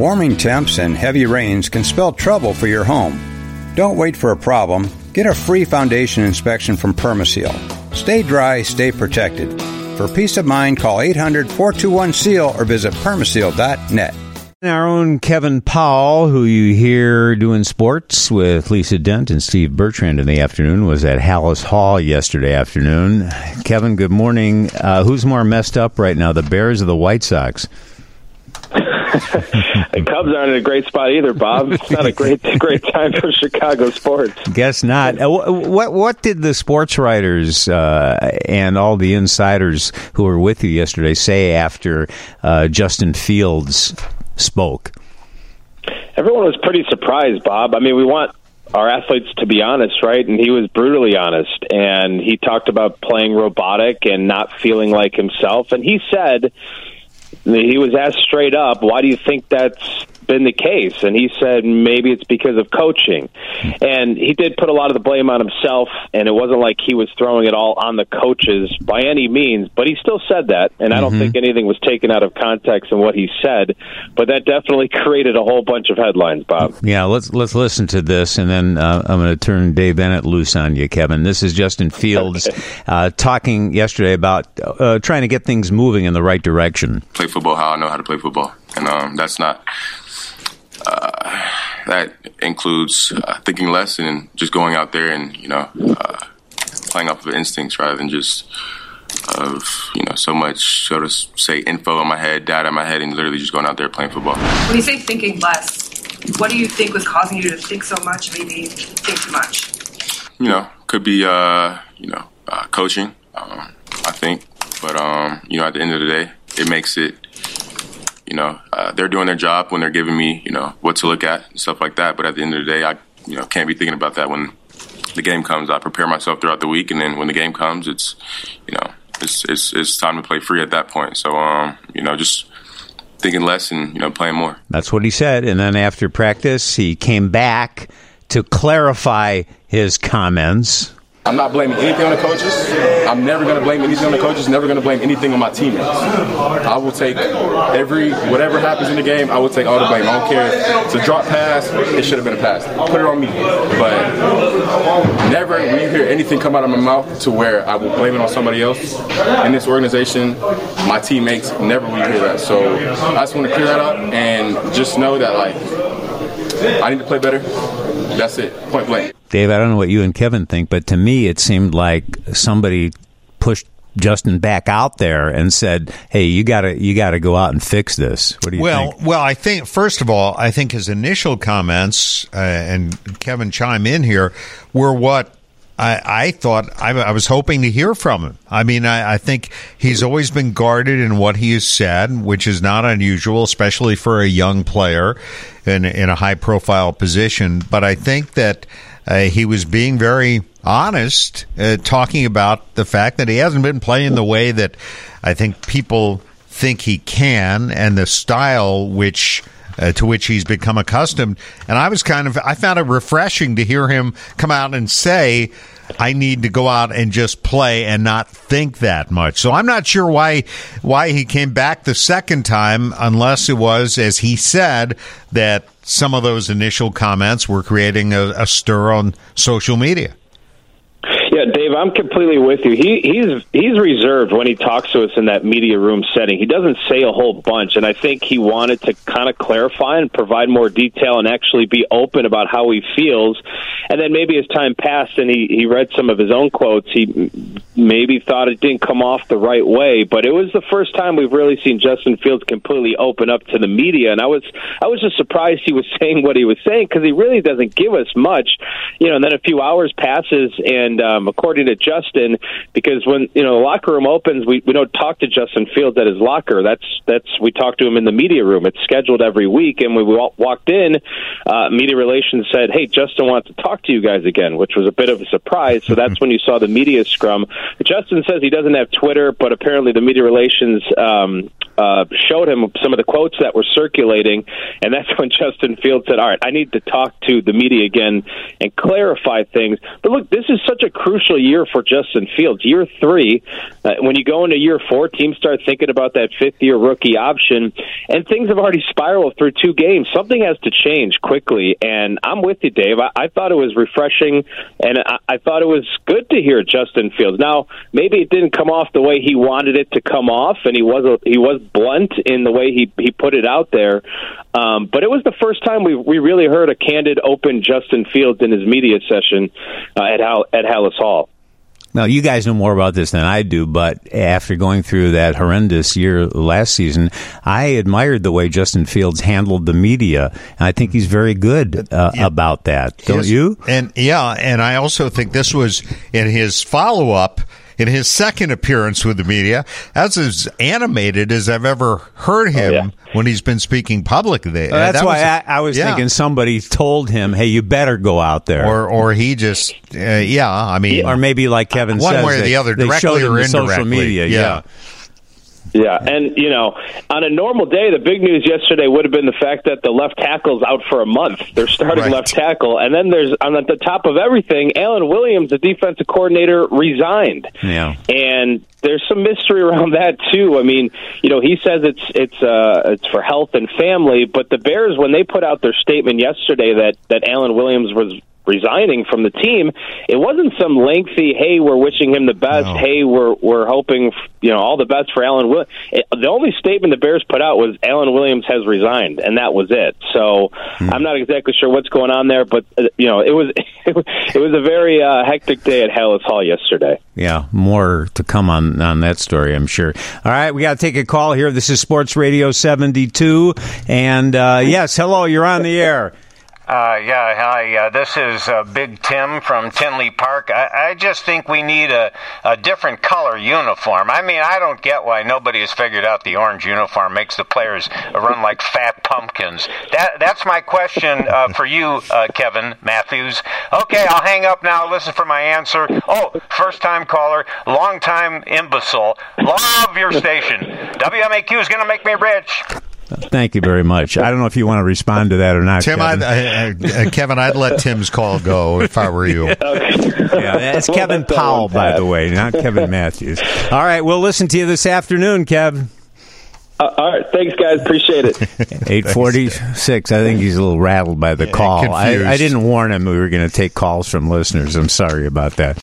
Warming temps and heavy rains can spell trouble for your home. Don't wait for a problem. Get a free foundation inspection from Permaseal. Stay dry, stay protected. For peace of mind, call 800-421-SEAL or visit permaseal.net. Our own Kevin Powell, who you hear doing sports with Lisa Dent and Steve Bertrand in the afternoon, was at Hallis Hall yesterday afternoon. Kevin, good morning. Who's more messed up right now, the Bears or the White Sox? The Cubs aren't in a great spot either, Bob. It's not a great time for Chicago sports. Guess not. What did the sports writers and all the insiders who were with you yesterday say after Justin Fields spoke? Everyone was pretty surprised, Bob. I mean, we want our athletes to be honest, right? And he was brutally honest. And he talked about playing robotic and not feeling like himself. And he said, he was asked straight up, why do you think that's been the case? And he said maybe it's because of coaching. And he did put a lot of the blame on himself, and it wasn't like he was throwing it all on the coaches by any means, but he still said that, and I don't think anything was taken out of context in what he said, but that definitely created a whole bunch of headlines, Bob. Yeah, let's listen to this, and then I'm going to turn Dave Bennett loose on you, Kevin. This is Justin Fields talking yesterday about trying to get things moving in the right direction. Play football how I know how to play football, and that's not... that includes thinking less and just going out there and, playing off of instincts rather than just so much, so to say, info in my head, data in my head, and literally just going out there playing football. When you say thinking less, what do you think was causing you to think so much, maybe think too much? Could be, coaching, I think. But, at the end of the day, it makes it, they're doing their job when they're giving me, what to look at and stuff like that. But at the end of the day, I, can't be thinking about that when the game comes. I prepare myself throughout the week, and then when the game comes, it's, it's time to play free at that point. So, just thinking less and, playing more. That's what he said. And then after practice, he came back to clarify his comments. I'm not blaming anything on the coaches. I'm never going to blame anything on the coaches, never going to blame anything on my teammates. I will take whatever happens in the game, I will take all the blame. I don't care. It's a drop pass, it should have been a pass. Put it on me. But never will you hear anything come out of my mouth to where I will blame it on somebody else. In this organization, my teammates, never will you hear that. So I just want to clear that up and just know that, I need to play better. That's it. Point blank. Dave, I don't know what you and Kevin think, but to me it seemed like somebody pushed Justin back out there and said, "Hey, you got to go out and fix this." What do you think? Well, I think first of all, I think his initial comments and Kevin chime in here were what I thought I was hoping to hear from him. I mean, I think he's always been guarded in what he has said, which is not unusual, especially for a young player in a high-profile position. But I think that he was being very honest, talking about the fact that he hasn't been playing the way that I think people think he can, and the style to which he's become accustomed. And I found it refreshing to hear him come out and say, I need to go out and just play and not think that much. So I'm not sure why he came back the second time, unless it was, as he said, that some of those initial comments were creating a stir on social media. Yeah, Dave, I'm completely with you. He's reserved when he talks to us in that media room setting. He doesn't say a whole bunch, and I think he wanted to kind of clarify and provide more detail and actually be open about how he feels. And then maybe as time passed and he read some of his own quotes, he maybe thought it didn't come off the right way. But it was the first time we've really seen Justin Fields completely open up to the media, and I was just surprised he was saying what he was saying, because he really doesn't give us much. And then a few hours passes, and according to Justin, because when the locker room opens, we don't talk to Justin Fields at his locker. That's we talk to him in the media room. It's scheduled every week, and when we walked in, media relations said, "Hey, Justin wants to talk to you guys again," which was a bit of a surprise. So that's when you saw the media scrum. Justin says he doesn't have Twitter, but apparently the media relations showed him some of the quotes that were circulating, and that's when Justin Fields said, "All right, I need to talk to the media again and clarify things." But look, this is such a crucial crucial year for Justin Fields. Year 3, when you go into year 4, teams start thinking about that fifth-year rookie option, and things have already spiraled through 2 games. Something has to change quickly, and I'm with you, Dave. I thought it was refreshing, and I thought it was good to hear Justin Fields. Now, maybe it didn't come off the way he wanted it to come off, and he was blunt in the way he put it out there. But it was the first time we really heard a candid, open Justin Fields in his media session at Halas Hall. Now, you guys know more about this than I do, but after going through that horrendous year last season, I admired the way Justin Fields handled the media, and I think he's very good about that. Don't you? And I also think this was in his follow-up, in his second appearance with the media, that's as animated as I've ever heard him when he's been speaking publicly. That's why I was thinking somebody told him, hey, you better go out there. Or he just, or maybe like Kevin says, one way or the other, they directly showed him or the indirectly. social media, Yeah, and, on a normal day, the big news yesterday would have been the fact that the left tackle's out for a month. They're starting left tackle. And then there's, on the top of everything, Alan Williams, the defensive coordinator, resigned. Yeah. And there's some mystery around that, too. I mean, he says it's for health and family, but the Bears, when they put out their statement yesterday that Alan Williams was resigning from the team, it wasn't some lengthy, hey, we're wishing him the best, hey, we're hoping, all the best for Alan Williams. The only statement the Bears put out was Alan Williams has resigned, and that was it. So I'm not exactly sure what's going on there, but it was a very hectic day at Halas Hall yesterday. Yeah, more to come on that story, I'm sure. All right, we got to take a call here. This is Sports Radio 72, and yes, hello, you're on the air. Hi. This is Big Tim from Tinley Park. I just think we need a different color uniform. I mean, I don't get why nobody has figured out the orange uniform makes the players run like fat pumpkins. That's my question for you, Kevin Matthews. Okay, I'll hang up now. Listen for my answer. Oh, first-time caller, long-time imbecile. Love your station. WMAQ is going to make me rich. Thank you very much. I don't know if you want to respond to that or not, Tim. Kevin, I'd let Tim's call go if I were you. That's Kevin Powell, by the way, not Kevin Matthews. All right, we'll listen to you this afternoon, Kev. All right, thanks, guys. Appreciate it. 8:46. I think he's a little rattled by the call. I didn't warn him we were going to take calls from listeners. I'm sorry about that.